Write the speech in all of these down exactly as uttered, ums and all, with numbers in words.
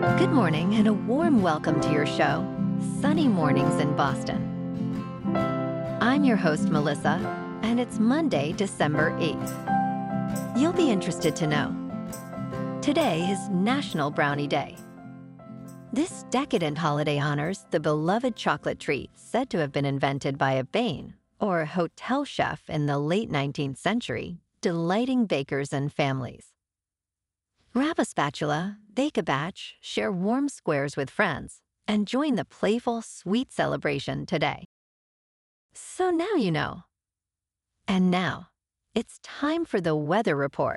Good morning and a warm welcome to your show, Sunny Mornings in Boston. I'm your host, Melissa, and it's Monday, December eighth. You'll be interested to know, today is National Brownie Day. This decadent holiday honors the beloved chocolate treat said to have been invented by a Bain, or hotel chef in the late nineteenth century, delighting bakers and families. Grab a spatula, bake a batch, share warm squares with friends, and join the playful, sweet celebration today. So now you know. And now, it's time for the weather report.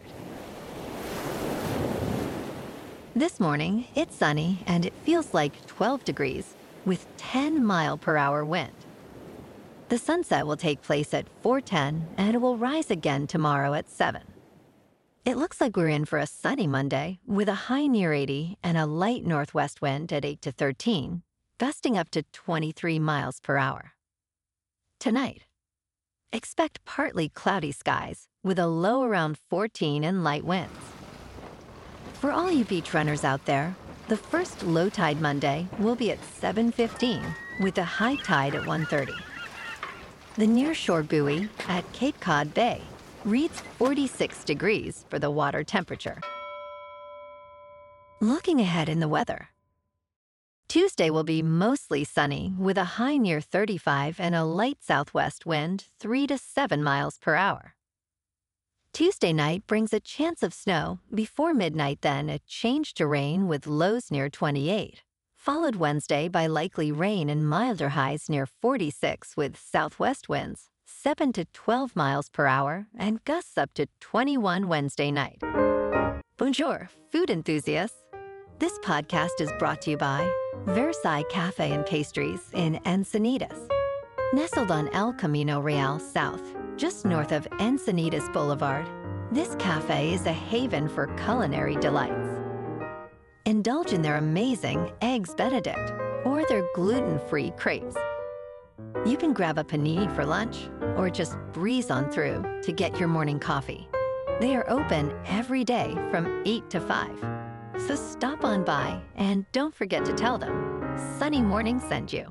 This morning, it's sunny and it feels like twelve degrees with ten mile per hour wind. The sunset will take place at four ten and it will rise again tomorrow at seven. It looks like we're in for a sunny Monday with a high near eighty and a light northwest wind at eight to thirteen, gusting up to twenty-three miles per hour. Tonight, expect partly cloudy skies with a low around fourteen and light winds. For all you beach runners out there, the first low tide Monday will be at seven fifteen with a high tide at one thirty. The nearshore buoy at Cape Cod Bay reads forty-six degrees for the water temperature. Looking ahead in the weather. Tuesday will be mostly sunny with a high near thirty-five and a light southwest wind three to seven miles per hour. Tuesday night brings a chance of snow, before midnight then a change to rain with lows near twenty-eight, followed Wednesday by likely rain and milder highs near forty-six with southwest winds seven to twelve miles per hour and gusts up to twenty-one Wednesday night. Bonjour, food enthusiasts. This podcast is brought to you by Versailles Cafe and Pastries in Encinitas. Nestled on El Camino Real South, just north of Encinitas Boulevard, this cafe is a haven for culinary delights. Indulge in their amazing Eggs Benedict or their gluten-free crepes. You can grab a panini for lunch or just breeze on through to get your morning coffee. They are open every day from eight to five. So stop on by and don't forget to tell them Sunny Morning sent you.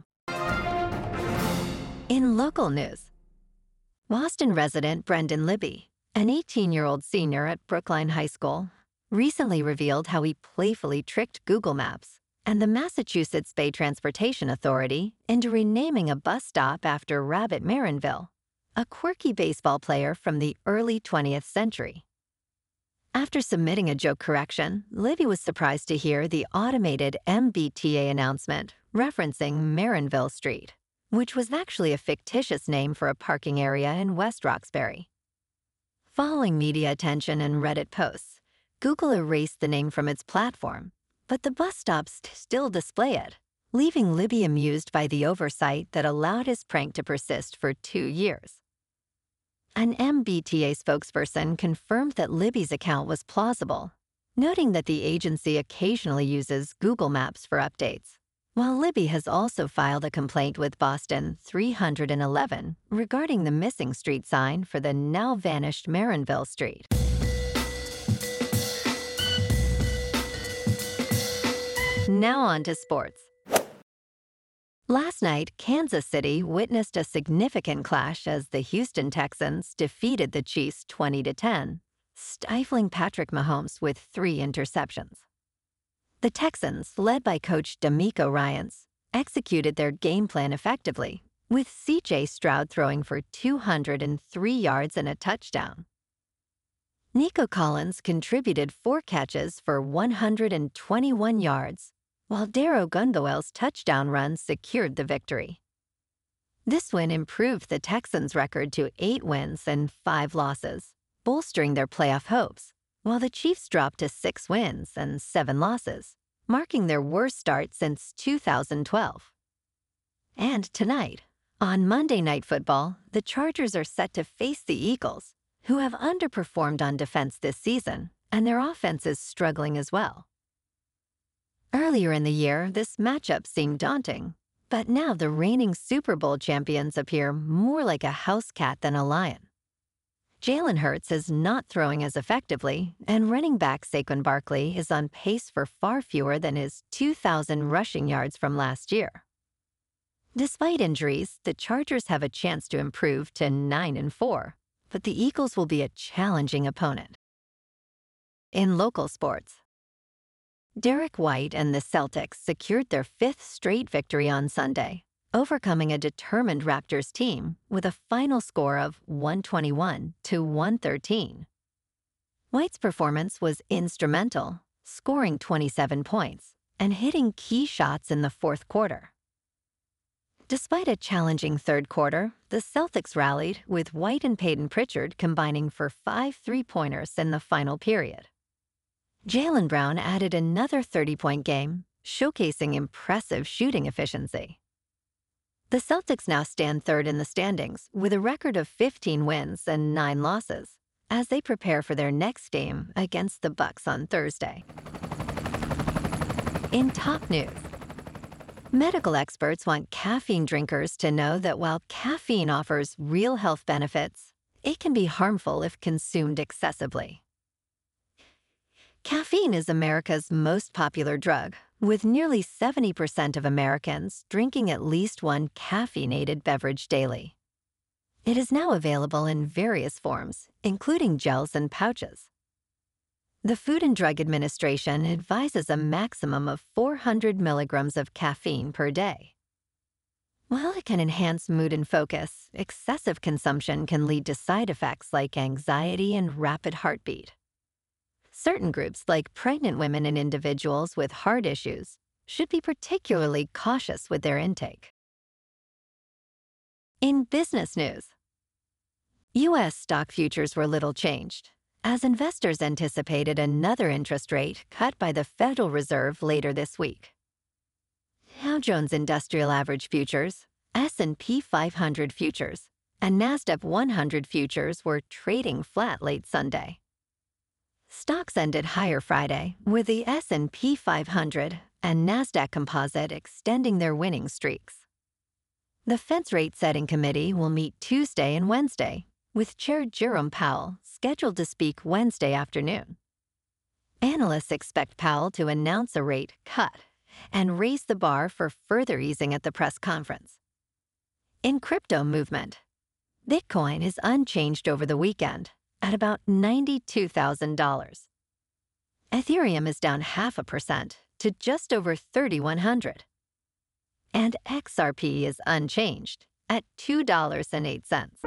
In local news, Boston resident Brendan Libby, an eighteen-year-old senior at Brookline High School, recently revealed how he playfully tricked Google Maps and the Massachusetts Bay Transportation Authority into renaming a bus stop after Rabbit Marinville, a quirky baseball player from the early twentieth century. After submitting a joke correction, Libby was surprised to hear the automated M B T A announcement referencing Marinville Street, which was actually a fictitious name for a parking area in West Roxbury. Following media attention and Reddit posts, Google erased the name from its platform, but the bus stops still display it, leaving Libby amused by the oversight that allowed his prank to persist for two years. An M B T A spokesperson confirmed that Libby's account was plausible, noting that the agency occasionally uses Google Maps for updates, while Libby has also filed a complaint with Boston three eleven regarding the missing street sign for the now-vanished Marinville Street. Now on to sports. Last night, Kansas City witnessed a significant clash as the Houston Texans defeated the Chiefs twenty to ten, stifling Patrick Mahomes with three interceptions. The Texans, led by coach D'Amico Ryans, executed their game plan effectively, with C J Stroud throwing for two hundred three yards and a touchdown. Nico Collins contributed four catches for one hundred twenty-one yards, while Darrow Gundoel's touchdown run secured the victory. This win improved the Texans' record to eight wins and five losses, bolstering their playoff hopes, while the Chiefs dropped to six wins and seven losses, marking their worst start since two thousand twelve. And tonight, on Monday Night Football, the Chargers are set to face the Eagles, who have underperformed on defense this season, and their offense is struggling as well. Earlier in the year, this matchup seemed daunting, but now the reigning Super Bowl champions appear more like a house cat than a lion. Jalen Hurts is not throwing as effectively, and running back Saquon Barkley is on pace for far fewer than his two thousand rushing yards from last year. Despite injuries, the Chargers have a chance to improve to nine and four, but the Eagles will be a challenging opponent. In local sports, Derek White and the Celtics secured their fifth straight victory on Sunday, overcoming a determined Raptors team with a final score of one twenty-one to one thirteen. White's performance was instrumental, scoring twenty-seven points and hitting key shots in the fourth quarter. Despite a challenging third quarter, the Celtics rallied, with White and Peyton Pritchard combining for five three-pointers in the final period. Jaylen Brown added another thirty-point game, showcasing impressive shooting efficiency. The Celtics now stand third in the standings with a record of fifteen wins and nine losses as they prepare for their next game against the Bucks on Thursday. In top news, medical experts want caffeine drinkers to know that while caffeine offers real health benefits, it can be harmful if consumed excessively. Caffeine is America's most popular drug, with nearly seventy percent of Americans drinking at least one caffeinated beverage daily. It is now available in various forms, including gels and pouches. The Food and Drug Administration advises a maximum of four hundred milligrams of caffeine per day. While it can enhance mood and focus, excessive consumption can lead to side effects like anxiety and rapid heartbeat. Certain groups, like pregnant women and individuals with heart issues, should be particularly cautious with their intake. In business news, U S stock futures were little changed, as investors anticipated another interest rate cut by the Federal Reserve later this week. Dow Jones Industrial Average futures, S and P five hundred futures, and NASDAQ one hundred futures were trading flat late Sunday. Stocks ended higher Friday, with the S and P five hundred and NASDAQ Composite extending their winning streaks. The Fed's rate-setting committee will meet Tuesday and Wednesday, with Chair Jerome Powell scheduled to speak Wednesday afternoon. Analysts expect Powell to announce a rate cut and raise the bar for further easing at the press conference. In crypto movement, Bitcoin is unchanged over the weekend at about ninety-two thousand dollars. Ethereum is down half a percent to just over thirty-one hundred dollars. And X R P is unchanged at two dollars and eight cents.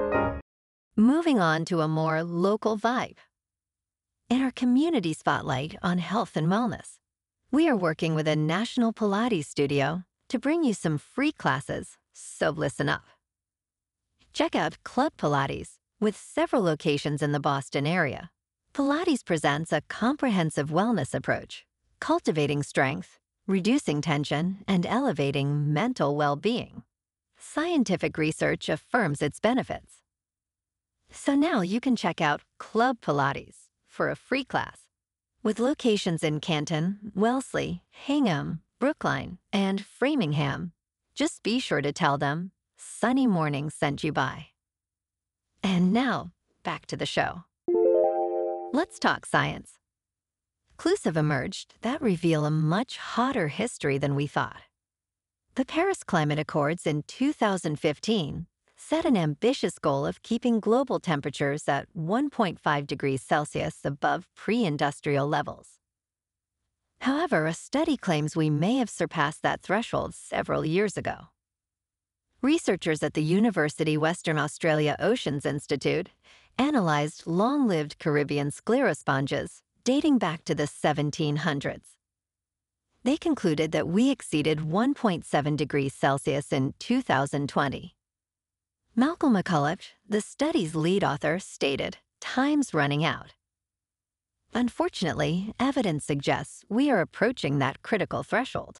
Moving on to a more local vibe. In our community spotlight on health and wellness, we are working with a national Pilates studio to bring you some free classes, so listen up. Check out Club Pilates, with several locations in the Boston area. Pilates presents a comprehensive wellness approach, cultivating strength, reducing tension, and elevating mental well-being. Scientific research affirms its benefits. So now you can check out Club Pilates for a free class, with locations in Canton, Wellesley, Hingham, Brookline, and Framingham. Just be sure to tell them Sunny Morning sent you by. And now, back to the show. Let's talk science. Clues have emerged that reveal a much hotter history than we thought. The Paris Climate Accords in two thousand fifteen set an ambitious goal of keeping global temperatures at one point five degrees Celsius above pre-industrial levels. However, a study claims we may have surpassed that threshold several years ago. Researchers at the University Western Australia Oceans Institute analyzed long-lived Caribbean sclerosponges dating back to the seventeen hundreds. They concluded that we exceeded one point seven degrees Celsius in two thousand twenty. Malcolm McCulloch, the study's lead author, stated, "Time's running out." Unfortunately, evidence suggests we are approaching that critical threshold.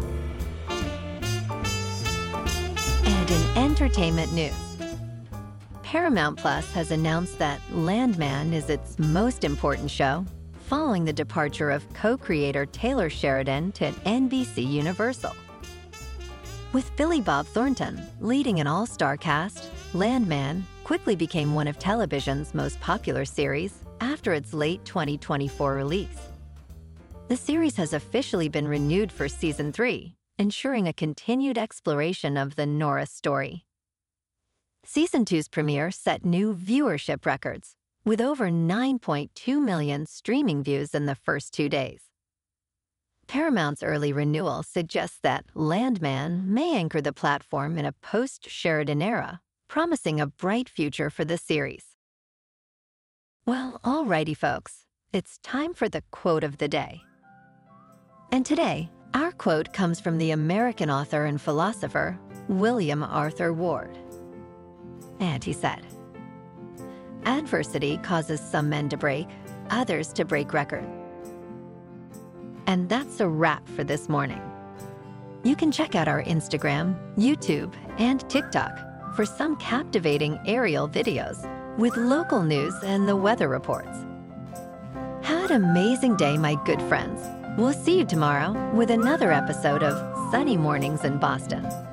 And in entertainment news, Paramount Plus has announced that Landman is its most important show, following the departure of co-creator Taylor Sheridan to N B C Universal. With Billy Bob Thornton leading an all-star cast, Landman, quickly became one of television's most popular series after its late twenty twenty-four release. The series has officially been renewed for season three, ensuring a continued exploration of the Nora story. Season two's premiere set new viewership records, with over nine point two million streaming views in the first two days. Paramount's early renewal suggests that Landman may anchor the platform in a post-Sheridan era, promising a bright future for the series. Well, alrighty folks, it's time for the quote of the day. And today, our quote comes from the American author and philosopher, William Arthur Ward. And he said, "Adversity causes some men to break, others to break records." And that's a wrap for this morning. You can check out our Instagram, YouTube, and TikTok for some captivating aerial videos with local news and the weather reports. Have an amazing day, my good friends. We'll see you tomorrow with another episode of Sunny Mornings in Boston.